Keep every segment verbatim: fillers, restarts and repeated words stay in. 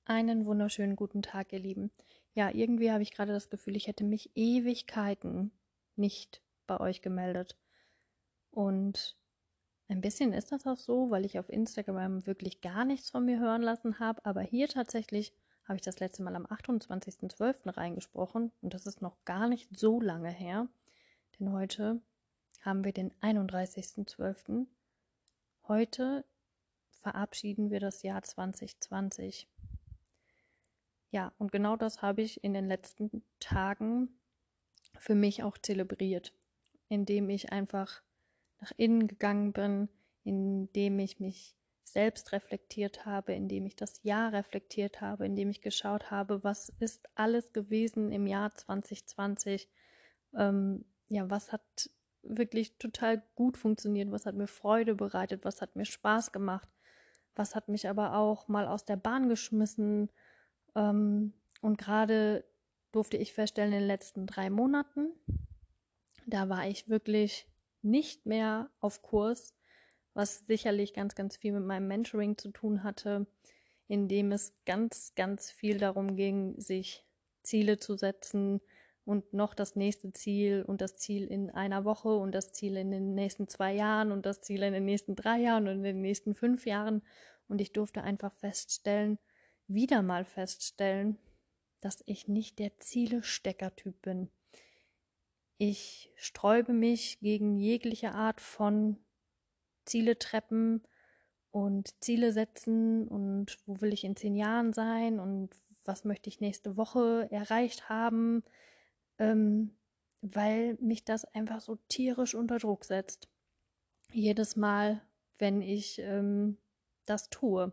Einen wunderschönen guten Tag, ihr Lieben. Ja, irgendwie habe ich gerade das Gefühl, ich hätte mich Ewigkeiten nicht bei euch gemeldet. Und ein bisschen ist das auch so, weil ich auf Instagram wirklich gar nichts von mir hören lassen habe. Aber hier tatsächlich habe ich das letzte Mal am achtundzwanzigsten zwölften reingesprochen. Und das ist noch gar nicht so lange her. Denn heute haben wir den einunddreißigsten zwölften Heute verabschieden wir das Jahr zwanzig zwanzig. Ja, und genau das habe ich in den letzten Tagen für mich auch zelebriert, indem ich einfach nach innen gegangen bin, indem ich mich selbst reflektiert habe, indem ich das Jahr reflektiert habe, indem ich geschaut habe, was ist alles gewesen im Jahr zwanzig zwanzig, ähm, ja, was hat wirklich total gut funktioniert, was hat mir Freude bereitet, was hat mir Spaß gemacht, was hat mich aber auch mal aus der Bahn geschmissen, ähm, und gerade durfte ich feststellen, in den letzten drei Monaten, da war ich wirklich nicht mehr auf Kurs, was sicherlich ganz, ganz viel mit meinem Mentoring zu tun hatte, in dem es ganz, ganz viel darum ging, sich Ziele zu setzen und noch das nächste Ziel und das Ziel in einer Woche und das Ziel in den nächsten zwei Jahren und das Ziel in den nächsten drei Jahren und in den nächsten fünf Jahren. Und ich durfte einfach feststellen, wieder mal feststellen, dass ich nicht der Zielesteckertyp bin. Ich sträube mich gegen jegliche Art von Ziele treppen und Ziele setzen und wo will ich in zehn Jahren sein und was möchte ich nächste Woche erreicht haben, ähm, weil mich das einfach so tierisch unter Druck setzt. Jedes Mal, wenn ich ähm, das tue.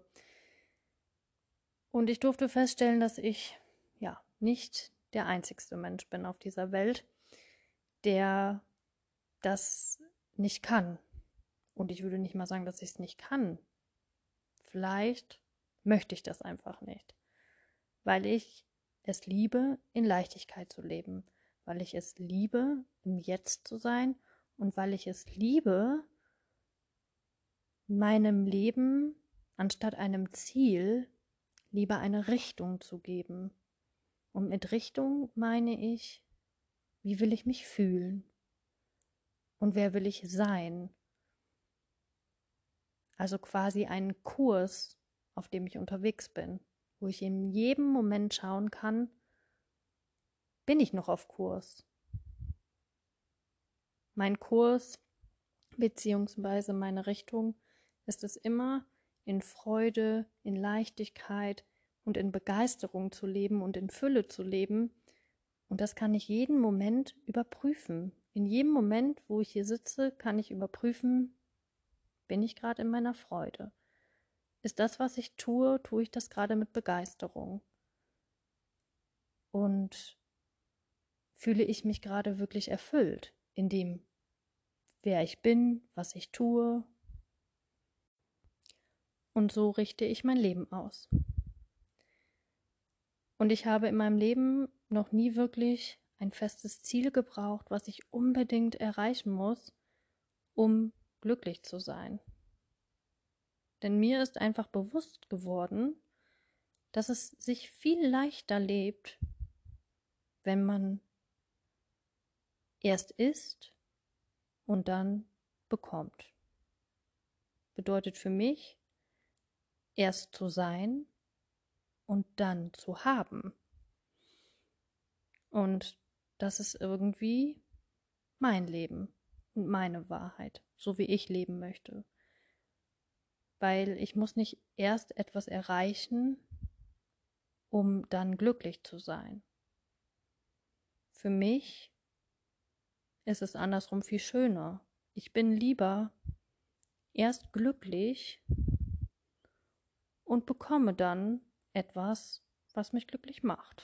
Und ich durfte feststellen, dass ich ja nicht der einzigste Mensch bin auf dieser Welt, der das nicht kann. Und ich würde nicht mal sagen, dass ich es nicht kann. Vielleicht möchte ich das einfach nicht, weil ich es liebe, in Leichtigkeit zu leben, weil ich es liebe, im Jetzt zu sein und weil ich es liebe, meinem Leben anstatt einem Ziel lieber eine Richtung zu geben. Und mit Richtung meine ich, wie will ich mich fühlen und wer will ich sein? Also quasi einen Kurs, auf dem ich unterwegs bin, wo ich in jedem Moment schauen kann, bin ich noch auf Kurs? Mein Kurs beziehungsweise meine Richtung ist es immer, in Freude, in Leichtigkeit und in Begeisterung zu leben und in Fülle zu leben. Und das kann ich jeden Moment überprüfen. In jedem Moment, wo ich hier sitze, kann ich überprüfen, bin ich gerade in meiner Freude? Ist das, was ich tue, tue ich das gerade mit Begeisterung? Und fühle ich mich gerade wirklich erfüllt in dem, wer ich bin, was ich tue? Und so richte ich mein Leben aus. Und ich habe in meinem Leben noch nie wirklich ein festes Ziel gebraucht, was ich unbedingt erreichen muss, um glücklich zu sein. Denn mir ist einfach bewusst geworden, dass es sich viel leichter lebt, wenn man erst ist und dann bekommt. Bedeutet für mich, erst zu sein und dann zu haben. Und das ist irgendwie mein Leben und meine Wahrheit, so wie ich leben möchte. Weil ich muss nicht erst etwas erreichen, um dann glücklich zu sein. Für mich ist es andersrum viel schöner. Ich bin lieber erst glücklich und bekomme dann etwas, was mich glücklich macht.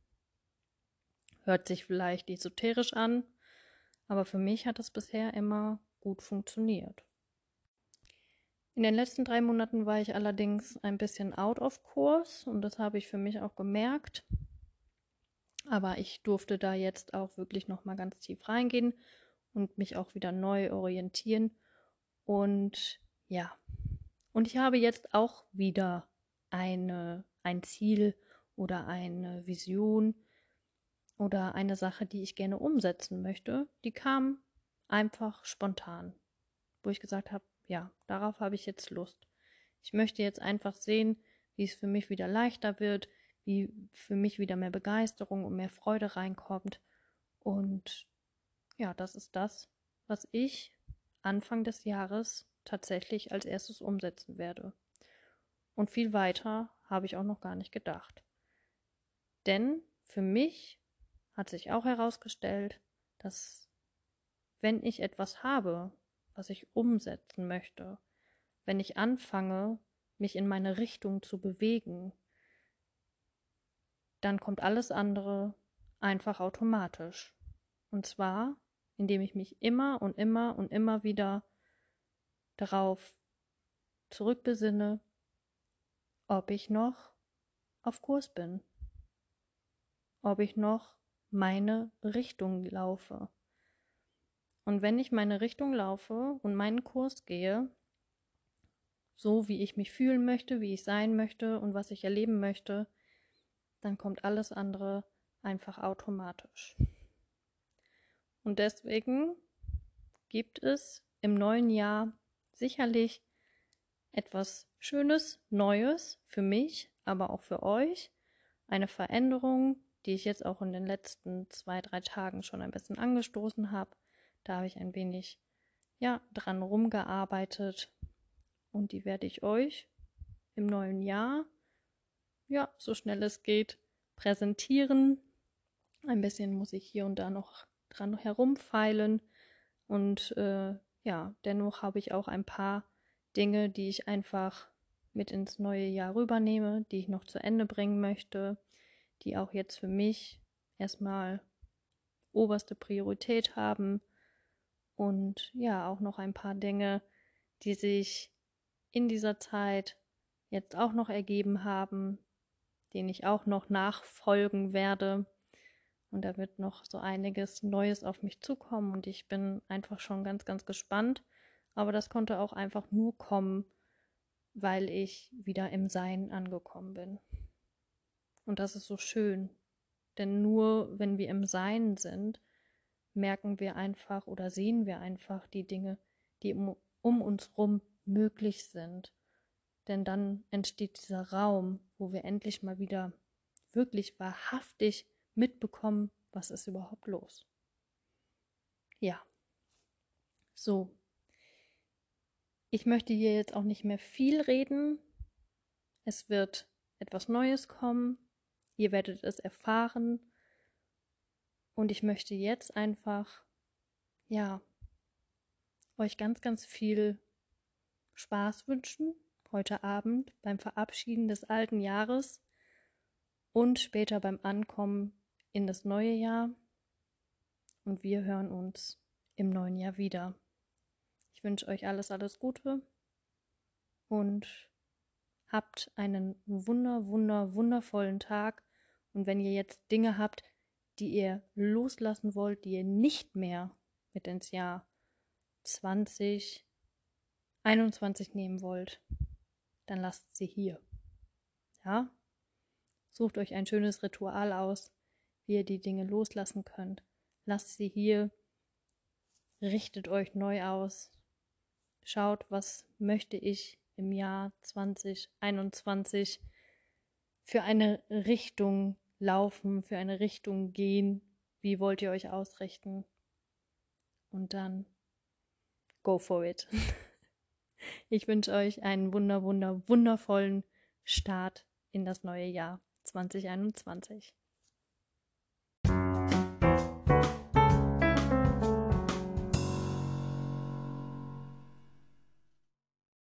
Hört sich vielleicht esoterisch an, aber für mich hat es bisher immer gut funktioniert. In den letzten drei Monaten war ich allerdings ein bisschen out of course und das habe ich für mich auch gemerkt. Aber ich durfte da jetzt auch wirklich nochmal ganz tief reingehen und mich auch wieder neu orientieren. Und ja, und ich habe jetzt auch wieder eine ein Ziel oder eine Vision oder eine Sache, die ich gerne umsetzen möchte, die kam einfach spontan, wo ich gesagt habe, ja, darauf habe ich jetzt Lust. Ich möchte jetzt einfach sehen, wie es für mich wieder leichter wird, wie für mich wieder mehr Begeisterung und mehr Freude reinkommt. Und ja, das ist das, was ich Anfang des Jahres tatsächlich als erstes umsetzen werde. Und viel weiter habe ich auch noch gar nicht gedacht. Denn für mich hat sich auch herausgestellt, dass wenn ich etwas habe, was ich umsetzen möchte, wenn ich anfange, mich in meine Richtung zu bewegen, dann kommt alles andere einfach automatisch. Und zwar, indem ich mich immer und immer und immer wieder darauf zurückbesinne, ob ich noch auf Kurs bin, ob ich noch meine Richtung laufe. Und wenn ich meine Richtung laufe und meinen Kurs gehe, so wie ich mich fühlen möchte, wie ich sein möchte und was ich erleben möchte, dann kommt alles andere einfach automatisch. Und deswegen gibt es im neuen Jahr sicherlich etwas Schönes, Neues für mich, aber auch für euch. Eine Veränderung, die ich jetzt auch in den letzten zwei, drei Tagen schon ein bisschen angestoßen habe. Da habe ich ein wenig, ja, dran rumgearbeitet und die werde ich euch im neuen Jahr, ja, so schnell es geht, präsentieren. Ein bisschen muss ich hier und da noch dran herumfeilen und äh, ja, dennoch habe ich auch ein paar Dinge, die ich einfach mit ins neue Jahr rübernehme, die ich noch zu Ende bringen möchte, die auch jetzt für mich erstmal oberste Priorität haben und ja, auch noch ein paar Dinge, die sich in dieser Zeit jetzt auch noch ergeben haben, denen ich auch noch nachfolgen werde. Und da wird noch so einiges Neues auf mich zukommen und ich bin einfach schon ganz, ganz gespannt. Aber das konnte auch einfach nur kommen, weil ich wieder im Sein angekommen bin. Und das ist so schön, denn nur wenn wir im Sein sind, merken wir einfach oder sehen wir einfach die Dinge, die um, um uns rum möglich sind. Denn dann entsteht dieser Raum, wo wir endlich mal wieder wirklich wahrhaftig mitbekommen, was ist überhaupt los. Ja, so. Ich möchte hier jetzt auch nicht mehr viel reden. Es wird etwas Neues kommen. Ihr werdet es erfahren. Und ich möchte jetzt einfach, ja, euch ganz, ganz viel Spaß wünschen. Heute Abend beim Verabschieden des alten Jahres und später beim Ankommen in das neue Jahr. Und wir hören uns im neuen Jahr wieder. Ich wünsche euch alles, alles Gute und habt einen wunder, wunder, wundervollen Tag. Und wenn ihr jetzt Dinge habt, die ihr loslassen wollt, die ihr nicht mehr mit ins Jahr zwanzig einundzwanzig nehmen wollt, dann lasst sie hier. Ja? Sucht euch ein schönes Ritual aus, wie ihr die Dinge loslassen könnt. Lasst sie hier, richtet euch neu aus. Schaut, was möchte ich im Jahr zwanzig einundzwanzig für eine Richtung laufen, für eine Richtung gehen. Wie wollt ihr euch ausrichten? Und dann go for it. Ich wünsche euch einen wunder, wunder, wundervollen Start in das neue Jahr zwanzig einundzwanzig.